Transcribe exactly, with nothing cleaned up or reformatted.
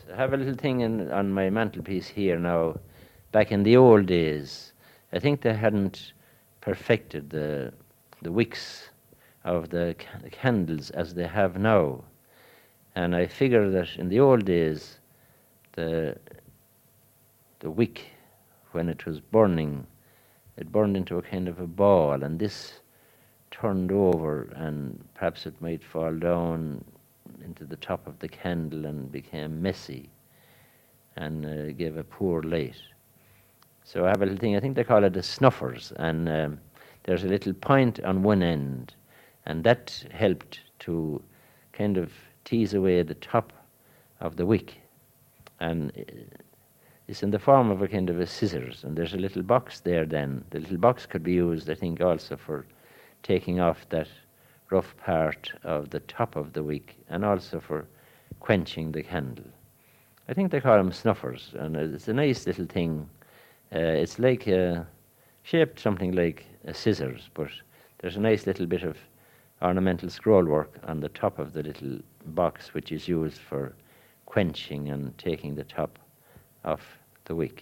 I have a little thing in, on my mantelpiece here now. Back in the old days, I think they hadn't perfected the the wicks of the ca- candles as they have now. And I figure that in the old days, the the wick, when it was burning, it burned into a kind of a ball, and this turned over, and perhaps it might fall down into the top of the candle and became messy and uh, gave a poor light. So I have a little thing, I think they call it the snuffers, and um, there's a little point on one end, and that helped to kind of tease away the top of the wick. And uh, it's in the form of a kind of a scissors, and there's a little box there then. The little box could be used, I think, also for taking off that rough part of the top of the wick, and also for quenching the candle. I think they call them snuffers, and it's a nice little thing. Uh, it's like uh, shaped something like a scissors, but there's a nice little bit of ornamental scroll work on the top of the little box, which is used for quenching and taking the top off the wick.